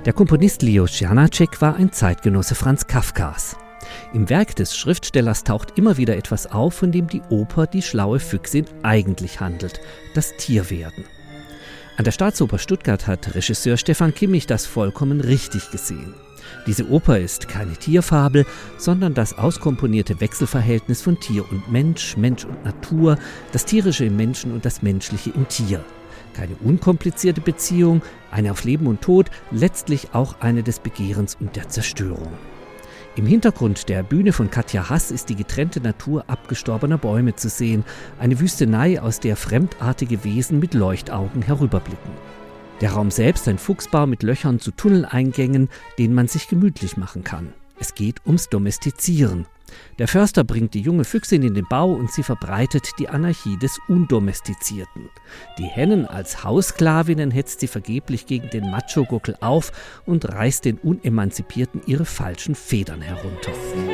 Der Komponist Leos Janáček war ein Zeitgenosse Franz Kafkas. Im Werk des Schriftstellers taucht immer wieder etwas auf, von dem die Oper Die schlaue Füchsin eigentlich handelt: das Tierwerden. An der Staatsoper Stuttgart hat Regisseur Stefan Kimmich das vollkommen richtig gesehen. Diese Oper ist keine Tierfabel, sondern das auskomponierte Wechselverhältnis von Tier und Mensch, Mensch und Natur, das Tierische im Menschen und das Menschliche im Tier. Keine unkomplizierte Beziehung, eine auf Leben und Tod, letztlich auch eine des Begehrens und der Zerstörung. Im Hintergrund der Bühne von Katja Hass ist die getrennte Natur abgestorbener Bäume zu sehen, eine Wüstenei, aus der fremdartige Wesen mit Leuchtaugen herüberblicken. Der Raum selbst ein Fuchsbau mit Löchern zu Tunneleingängen, denen man sich gemütlich machen kann. Es geht ums Domestizieren. Der Förster bringt die junge Füchsin in den Bau und sie verbreitet die Anarchie des Undomestizierten. Die Hennen als Haussklavinnen hetzt sie vergeblich gegen den Macho-Gockel auf und reißt den Unemanzipierten ihre falschen Federn herunter.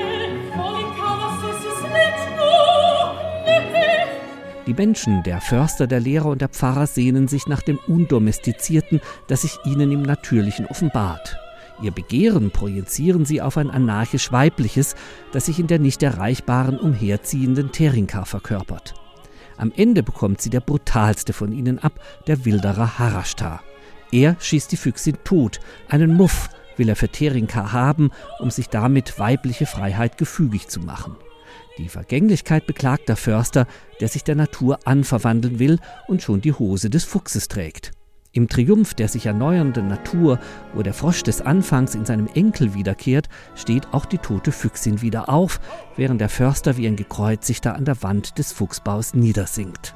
Die Menschen, der Förster, der Lehrer und der Pfarrer sehnen sich nach dem Undomestizierten, das sich ihnen im Natürlichen offenbart. Ihr Begehren projizieren sie auf ein anarchisch-weibliches, das sich in der nicht erreichbaren, umherziehenden Terinka verkörpert. Am Ende bekommt sie der brutalste von ihnen ab, der Wilderer Harashtar. Er schießt die Füchsin tot, einen Muff will er für Terinka haben, um sich damit weibliche Freiheit gefügig zu machen. Die Vergänglichkeit beklagt der Förster, der sich der Natur anverwandeln will und schon die Hose des Fuchses trägt. Im Triumph der sich erneuernden Natur, wo der Frosch des Anfangs in seinem Enkel wiederkehrt, steht auch die tote Füchsin wieder auf, während der Förster wie ein Gekreuzigter an der Wand des Fuchsbaus niedersinkt.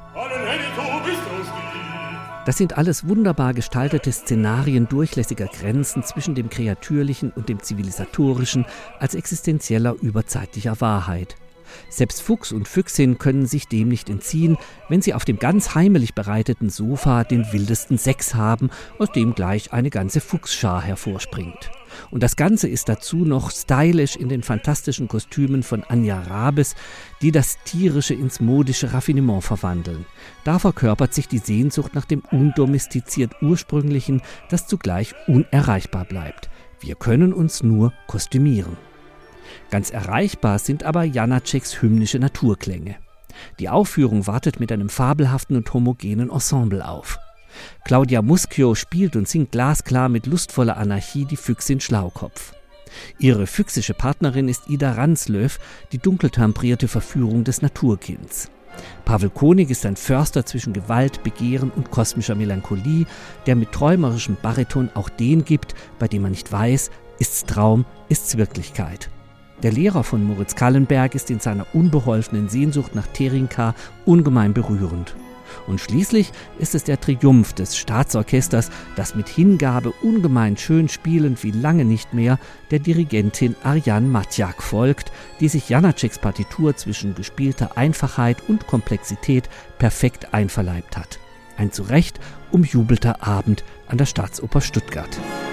Das sind alles wunderbar gestaltete Szenarien durchlässiger Grenzen zwischen dem Kreatürlichen und dem Zivilisatorischen als existenzieller überzeitlicher Wahrheit. Selbst Fuchs und Füchsin können sich dem nicht entziehen, wenn sie auf dem ganz heimelig bereiteten Sofa den wildesten Sex haben, aus dem gleich eine ganze Fuchsschar hervorspringt. Und das Ganze ist dazu noch stylisch in den fantastischen Kostümen von Anja Rabes, die das Tierische ins modische Raffinement verwandeln. Da verkörpert sich die Sehnsucht nach dem undomestiziert Ursprünglichen, das zugleich unerreichbar bleibt. Wir können uns nur kostümieren. Ganz erreichbar sind aber Janáčeks hymnische Naturklänge. Die Aufführung wartet mit einem fabelhaften und homogenen Ensemble auf. Claudia Muschio spielt und singt glasklar mit lustvoller Anarchie die Füchsin Schlaukopf. Ihre füchsische Partnerin ist Ida Ranslöw, die dunkeltemprierte Verführung des Naturkinds. Pavel Konig ist ein Förster zwischen Gewalt, Begehren und kosmischer Melancholie, der mit träumerischem Bariton auch den gibt, bei dem man nicht weiß, ist's Traum, ist's Wirklichkeit. Der Lehrer von Moritz Kallenberg ist in seiner unbeholfenen Sehnsucht nach Terinka ungemein berührend. Und schließlich ist es der Triumph des Staatsorchesters, das mit Hingabe ungemein schön spielend wie lange nicht mehr der Dirigentin Ariane Matjak folgt, die sich Janáčeks Partitur zwischen gespielter Einfachheit und Komplexität perfekt einverleibt hat. Ein zu Recht umjubelter Abend an der Staatsoper Stuttgart.